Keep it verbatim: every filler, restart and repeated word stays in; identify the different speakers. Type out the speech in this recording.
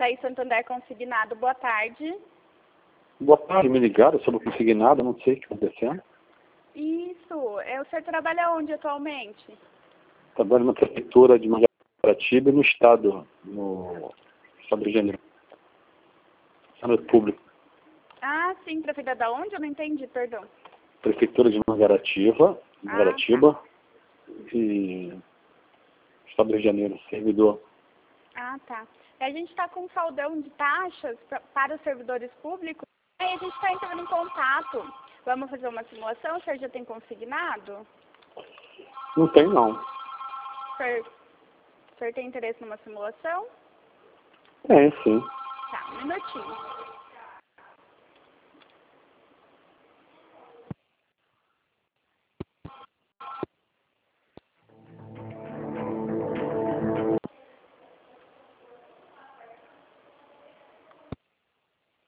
Speaker 1: Thaís Santander Consignado, boa tarde.
Speaker 2: Boa tarde, me ligaram sobre o consignado, não sei o que está acontecendo.
Speaker 1: Isso, é, o senhor trabalha onde atualmente?
Speaker 2: Trabalho na prefeitura de Mangaratiba e no estado, no estado do Rio de Janeiro. Estado público.
Speaker 1: Ah, sim, prefeita da onde? Eu não entendi, perdão.
Speaker 2: Prefeitura de Mangaratiba, Mangaratiba
Speaker 1: Ah, tá.
Speaker 2: e estado do Rio de Janeiro, servidor.
Speaker 1: Ah, tá. A gente está com um faldão de taxas pra, para os servidores públicos. Aí a gente está entrando em contato. Vamos fazer uma simulação? O senhor já tem consignado?
Speaker 2: Não tem, não.
Speaker 1: O senhor, o senhor tem interesse numa simulação?
Speaker 2: É, sim.
Speaker 1: Tá, um minutinho.